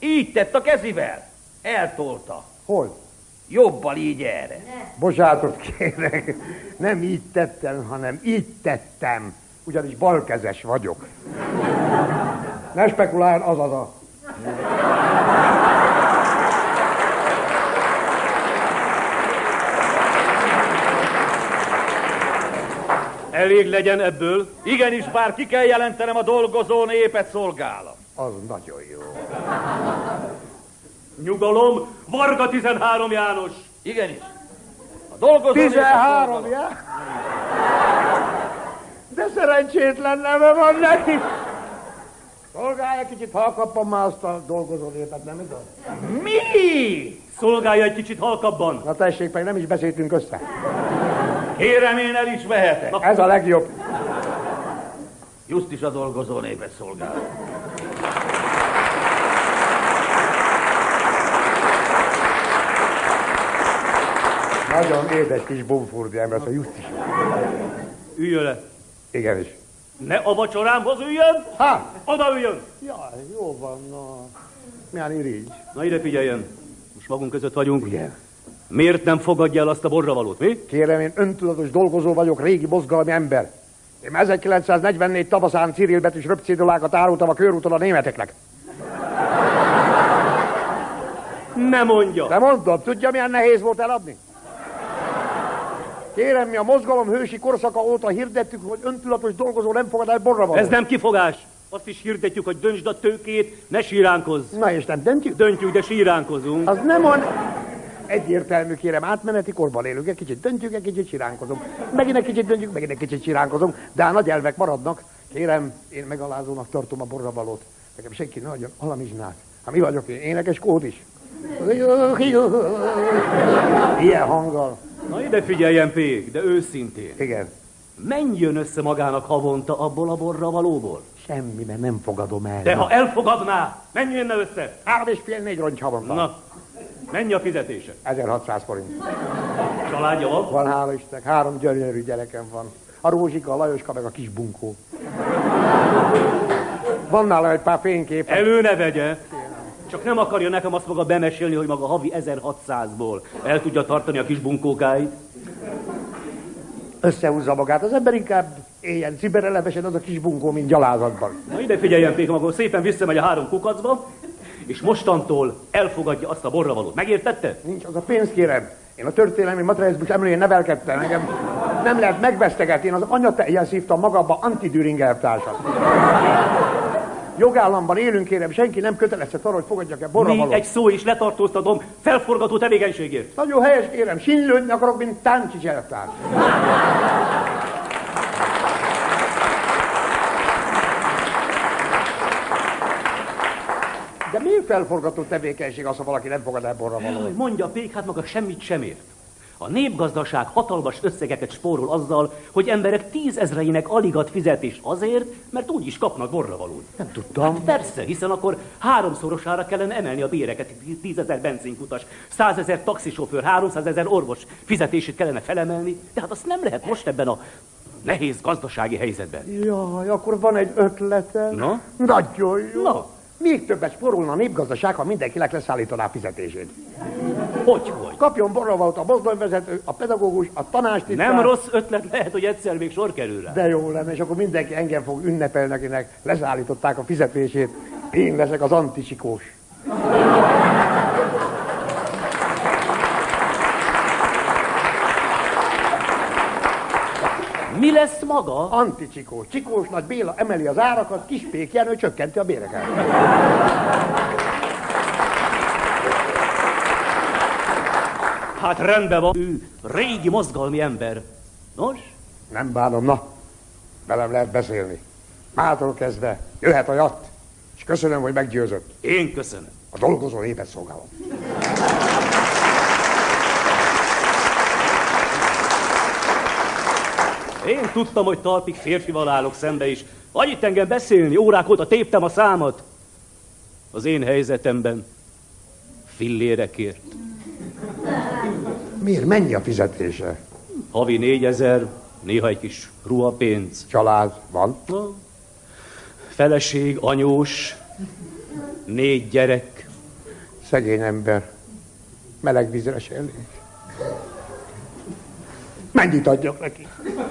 Így tett a kezivel. Eltolta. Hol? Jobbal így erre. Bocsánatot kérek, nem így tettem, hanem így tettem. Ugyanis balkezes vagyok. Ne spekuláljon, az. Elég legyen ebből. Igenis, bár ki kell jelentenem, a dolgozó népet szolgálom. Az nagyon jó. Nyugalom, Varga 13 János. Igenis. A dolgozó 13, ja? De szerencsétlen neve van neki. Szolgálja kicsit, halkabban már azt a dolgozó népet, nem igaz? Mi? Szolgálja egy kicsit halkabban. Na tessék, meg nem is beszéltünk össze. Kérem, én el is vehetek. Ez a legjobb. Just is a dolgozó népet szolgálom. Nagyon édes kis bumfurdi ember, a just is. Üljön le. Igenis. Ne a vacsorámhoz üljön, Ha! oda üljön. Jaj, jó van, na. Milyen irigy. Na ide figyeljen. Most magunk között vagyunk. Igen. Miért nem fogadja el azt a borravalót, mi? Kérem, én öntudatos dolgozó vagyok, régi mozgalmi ember. Én 1944 tavaszán cirilbetűs röpcédulákat árultam a körúton a németeknek. Ne mondja. De mondom, tudja, milyen nehéz volt eladni? Kérem, mi a mozgalom hősi korszaka óta hirdettük, hogy öntudatos dolgozó nem fogad el borravalót. Ez nem kifogás. Azt is hirdetjük, hogy döntsd a tőkét, ne síránkozz. Na és nem döntjük? Döntjük, de síránkozunk. Az nem on... Egyértelmű, kérem, átmeneti korban élünk, egy kicsit döntjük, egy kicsit siránkozunk. Megint egy kicsit döntjük, megint egy kicsit siránkozunk, de a nagy elvek maradnak. Kérem, én megalázónak tartom a borravalót. Nekem senki ne adjon alamizsnát. Hát mi vagyok én? Énekes kód is. Ilyen hanggal. Na ide figyeljen, Pék, de őszintén. Igen. Mennyi jön össze magának havonta abból a borravalóból? Semmi, mert nem fogadom el. De ha elfogadná, mennyi jönne össze? 3,5-4 rongy havonta. Na, mennyi a fizetése? 1600 forint. Családja van? Van, hála Istennek, 3 gyönyörű gyerekem van. A Rózsika, a Lajoska, meg a kis bunkó. Van nála egy pár fénykép. Elő ne vegye. Csak nem akarja nekem azt maga bemesélni, hogy maga havi 1600-ból el tudja tartani a kis bunkókáit. Összehúzza magát, az ember inkább éljen ciberelevesen az a kis bunkó, mint gyalázatban. Na ide figyeljen, Pék, akkor szépen visszamegy a 3 kukacba, és mostantól elfogadja azt a borravalót. Megértette? Nincs az a pénz, kérem. Én a történelmi materializmus emlőjén nevelkedtem, engem nem lehet megvesztegetni. Én az anyatejjel szívtam magamban Anti-Düring elvtársat. Jogállamban élünk, kérem, senki nem kötelezhet arra, hogy fogadjak el borravalót. Még egy szó is letartóztatom felforgató tevékenységért. Nagyon helyes, kérem, sinlődni akarok, mint Táncsics elvtárs. De miért felforgató tevékenység az, ha valaki nem fogad el borravalót? Mondja, Pék, hát maga semmit sem ért. A népgazdaság hatalmas összegeket spórol azzal, hogy emberek 10 000-einek alig ad fizetést azért, mert úgy is kapnak borravalót. Nem tudtam. Hát persze, hiszen akkor 3-szorosára kellene emelni a béreket, 10 000 benzinkutas, 100 000 taxisofőr, 300 000 orvos fizetését kellene felemelni, de hát azt nem lehet most ebben a nehéz gazdasági helyzetben. Jaj, akkor van egy ötletem. Na? Nagyon jó. Na? Még többet spórolna a népgazdaság, ha mindenkinek leszállítaná fizetését. Hogy? Kapjon borravalót a mozdonyvezető, a pedagógus, a tanástitkár. Nem rossz ötlet, lehet, hogy egyszer még sor kerül rá. De jó lenne, és akkor mindenki engem fog ünnepelni, akinek leszállították a fizetését. Én leszek az anticsikós. Mi lesz maga? Anticsikós. Csikós Nagy Béla emeli az árakat, Kis Pék Jenő csökkenti a béreket. Hát rendben van, ő régi mozgalmi ember. Nos? Nem bánom, na. Velem lehet beszélni. Mától kezdve jöhet a jatt, és köszönöm, hogy meggyőzött. Én köszönöm. A dolgozó népet szolgálom. Én tudtam, hogy talpig férfival állok szembe is. Annyit engem beszélni, órák óta téptem a számat. Az én helyzetemben fillérekért. Miért? Mennyi a fizetése? Havi 4000, néha egy kis ruhapénz. Család van? Feleség, anyós, 4 gyerek. Szegény ember. Meleg vízre se elég. Mennyit adjak neki?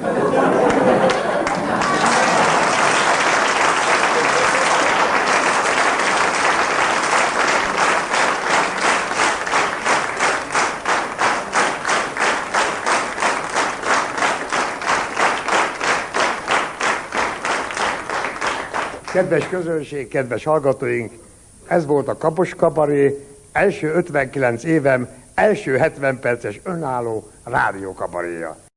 Kedves közönség, kedves hallgatóink, ez volt a Kapos Kabaré, első 59 évem, első 70 perces önálló rádiókabaréja.